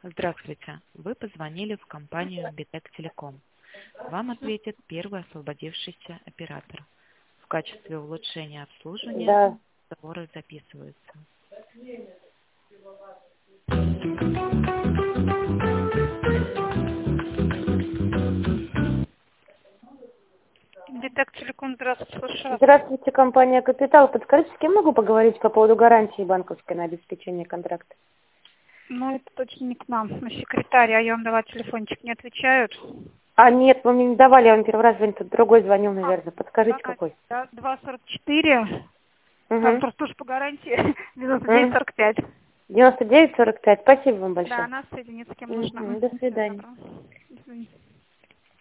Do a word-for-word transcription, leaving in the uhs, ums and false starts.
Здравствуйте. Вы позвонили в компанию Битек Телеком. Вам ответит первый освободившийся оператор. В качестве улучшения обслуживания Да. разговоры записываются. Битек Телеком, здравствуйте, слушаю вас. Здравствуйте, компания «Капитал». Подскажите, с кем могу поговорить по поводу гарантии банковской на обеспечение контракта? Ну, это точно не к нам, на секретарь, а я вам дала телефончик, не отвечают. А, нет, вы мне не давали, я вам первый раз звоню, тут другой звонил, наверное. Подскажите, А, какой? да, два сорок четыре, Угу. просто тоже по гарантии, девяносто девять сорок пять. девяносто девять сорок пять. Спасибо вам большое. Да, нас соединить с кем нужно. Мгм. До Всего свидания. доброго. До свидания.